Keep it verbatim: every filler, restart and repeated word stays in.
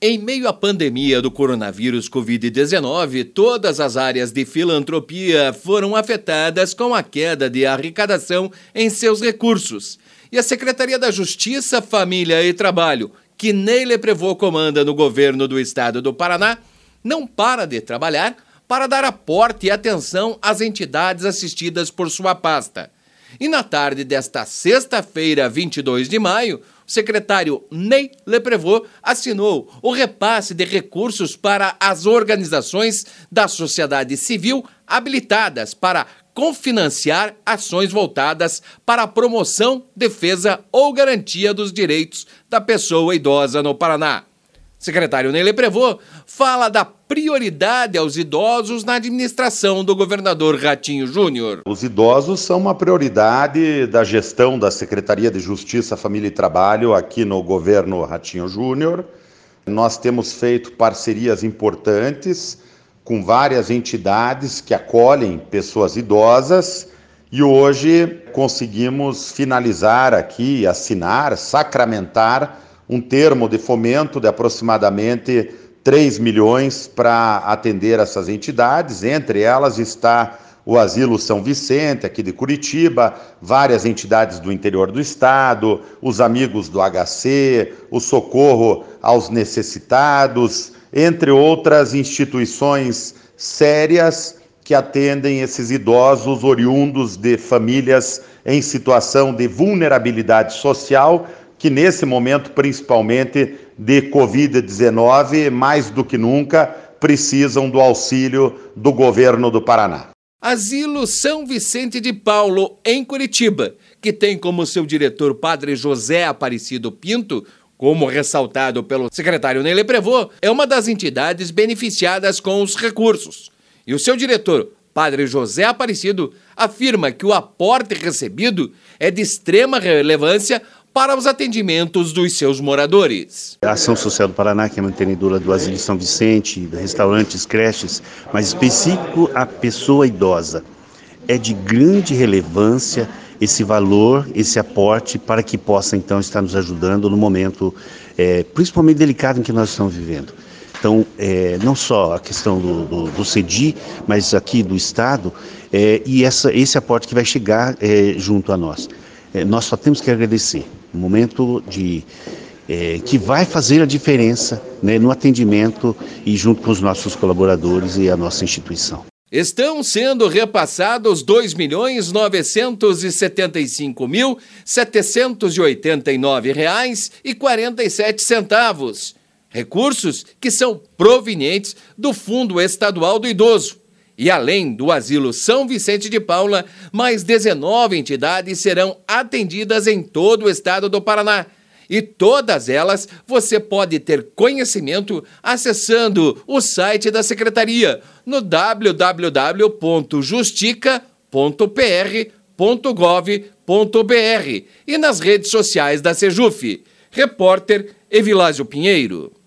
Em meio à pandemia do coronavírus covid dezenove, todas as áreas de filantropia foram afetadas com a queda de arrecadação em seus recursos. E a Secretaria da Justiça, Família e Trabalho, que Ney Leprevô comanda no governo do estado do Paraná, não para de trabalhar para dar aporte e atenção às entidades assistidas por sua pasta. E na tarde desta sexta-feira, vinte e dois de maio, o secretário Ney Leprevô assinou o repasse de recursos para as organizações da sociedade civil habilitadas para confinanciar ações voltadas para a promoção, defesa ou garantia dos direitos da pessoa idosa no Paraná. O secretário Ney Leprevô fala da prioridade aos idosos na administração do governador Ratinho Júnior. Os idosos são uma prioridade da gestão da Secretaria de Justiça, Família e Trabalho aqui no governo Ratinho Júnior. Nós temos feito parcerias importantes com várias entidades que acolhem pessoas idosas e hoje conseguimos finalizar aqui, assinar, sacramentar um termo de fomento de aproximadamente três milhões para atender essas entidades. Entre elas está o Asilo São Vicente, aqui de Curitiba, várias entidades do interior do estado, os amigos do H C, o Socorro aos Necessitados, entre outras instituições sérias que atendem esses idosos oriundos de famílias em situação de vulnerabilidade social, que nesse momento, principalmente de covid dezenove, mais do que nunca, precisam do auxílio do governo do Paraná. Asilo São Vicente de Paulo, em Curitiba, que tem como seu diretor Padre José Aparecido Pinto, como ressaltado pelo secretário Ney Leprevô, é uma das entidades beneficiadas com os recursos. E o seu diretor, Padre José Aparecido, afirma que o aporte recebido é de extrema relevância para os atendimentos dos seus moradores. A Ação Social do Paraná, que é mantenedora do Asilo São Vicente, restaurantes, creches, mas específico a pessoa idosa. É de grande relevância esse valor, esse aporte, para que possa então estar nos ajudando no momento é, principalmente delicado em que nós estamos vivendo. Então, é, não só a questão do, do, do C E D I, mas aqui do Estado, é, e essa, esse aporte que vai chegar é, junto a nós. É, nós só temos que agradecer. Um momento de, é, que vai fazer a diferença, né, no atendimento e junto com os nossos colaboradores e a nossa instituição. Estão sendo repassados dois milhões novecentos e setenta e cinco mil setecentos e oitenta e nove reais e quarenta e sete centavos. Recursos que são provenientes do Fundo Estadual do Idoso. E além do Asilo São Vicente de Paula, mais dezenove entidades serão atendidas em todo o estado do Paraná. E todas elas você pode ter conhecimento acessando o site da Secretaria no w w w ponto justica ponto p r ponto gov ponto b r e nas redes sociais da Sejuf. Repórter Evilásio Pinheiro.